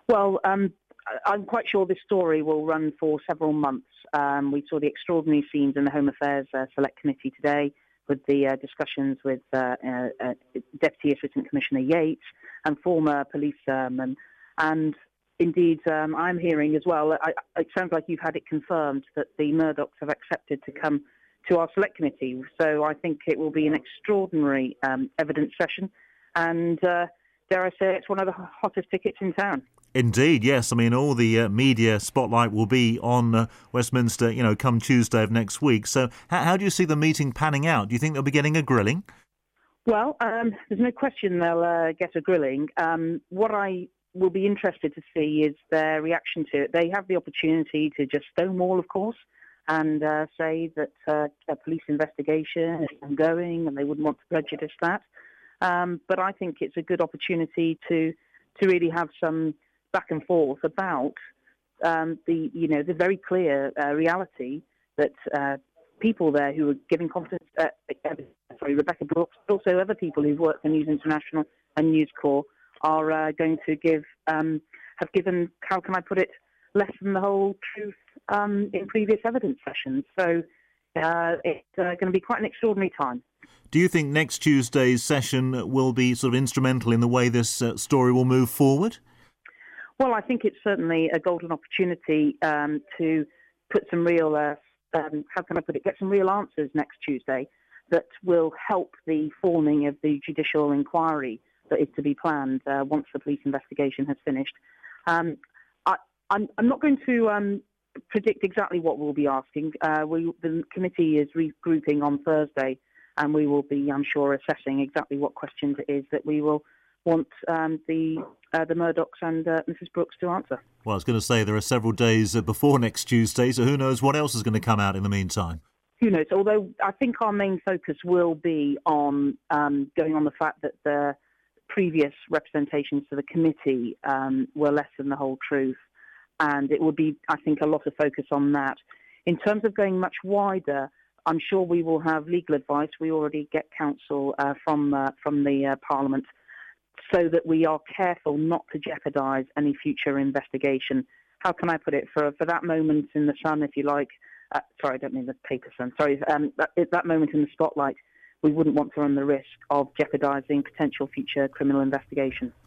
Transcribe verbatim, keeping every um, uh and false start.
Well, um, I- I'm quite sure this story will run for several months. Um, we saw the extraordinary scenes in the Home Affairs uh, Select Committee today with the uh, discussions with uh, uh, uh, Deputy Assistant Commissioner Yates and former policemen. And indeed, um, I'm hearing as well, I, it sounds like you've had it confirmed that the Murdochs have accepted to come to our Select Committee. So I think it will be an extraordinary um, evidence session. And uh, dare I say, it's one of the hottest tickets in town. Indeed, yes. I mean, all the uh, media spotlight will be on uh, Westminster, you know, come Tuesday of next week. So how, how do you see the meeting panning out? Do you think they'll be getting a grilling? Well, um, there's no question they'll uh, get a grilling. Um, what I will be interested to see is their reaction to it. They have the opportunity to just stonewall, of course, and uh, say that uh, a police investigation is ongoing and they wouldn't want to prejudice that. Um, but I think it's a good opportunity to to really have some back and forth about um, the, you know, the very clear uh, reality that uh, people there who are giving confidence, uh, uh, sorry, Rebecca Brooks, but also other people who've worked for News International and News Corp are uh, going to give, um, have given, how can I put it, less than the whole truth um, in previous evidence sessions. So uh, it's uh, going to be quite an extraordinary time. Do you think next Tuesday's session will be sort of instrumental in the way this uh, story will move forward? Well, I think it's certainly a golden opportunity um, to put some real, uh, um, how can I put it, get some real answers next Tuesday that will help the forming of the judicial inquiry that is to be planned uh, once the police investigation has finished. Um, I, I'm, I'm not going to um, predict exactly what we'll be asking. Uh, we, the committee is regrouping on Thursday, and we will be, I'm sure, assessing exactly what questions it is that we will want um, the uh, the Murdochs and uh, Missus Brooks to answer. Well, I was going to say there are several days before next Tuesday, so who knows what else is going to come out in the meantime. Who knows? Although I think our main focus will be on um, going on the fact that the previous representations to the committee um, were less than the whole truth, and it will be, I think, a lot of focus on that. In terms of going much wider, I'm sure we will have legal advice. We already get counsel uh, from uh, from the uh, Parliament, so that we are careful not to jeopardise any future investigation. How can I put it? For for that moment in the sun, if you like, uh, sorry, I don't mean the paper sun, sorry, um, that, that moment in the spotlight, we wouldn't want to run the risk of jeopardising potential future criminal investigation.